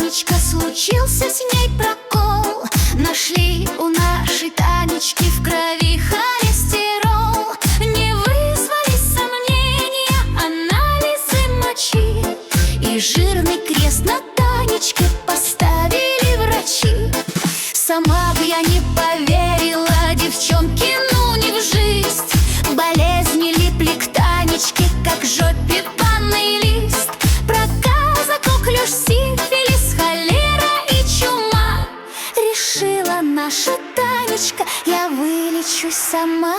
Танечка, случился с ней прокол. Нашли у нашей Танечки в крови холестерол. Не вызвали сомнения анализы мочи, и жирный крест на Танечке поставили врачи. Сама бы я не поверила, девчонки, ну не в жизнь. Болезни липли к Танечке, как жопе банный лист. Проказа, коклюш, сифилис, холера и чума. Решила наша Танечка, я вылечусь сама.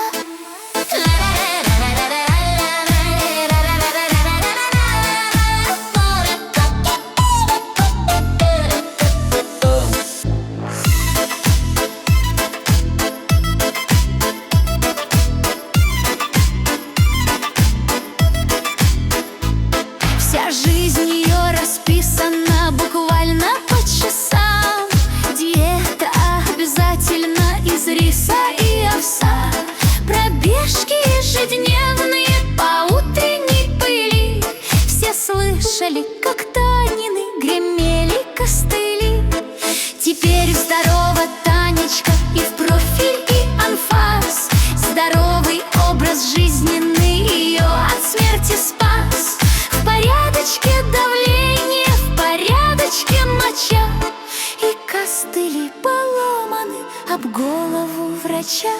Вся жизнь ее расписана буквально по часам. Диета обязательно из риса и овса. Пробежки ежедневные по утренней пыли. Все слышали, как Танины гремели костыли. Теперь здорова Танечка и в профиль, и анфас. Здоровый образ жизненный ее от смерти спас. В порядочке давление, в порядочке моча, и костыли поломаны об голову врача.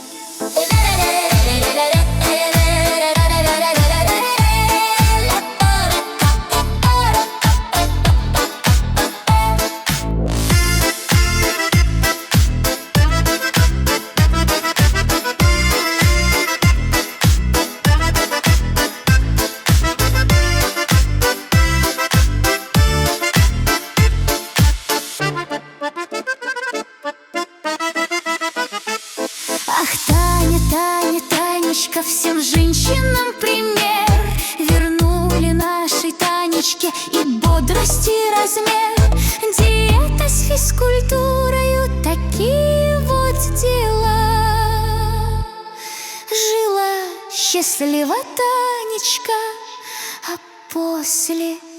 Ах, Таня, Таня, Танечка, всем женщинам пример. Вернули нашей Танечке и бодрость, и размер. Диета с физкультурою, такие вот дела. Жила счастлива Танечка, а после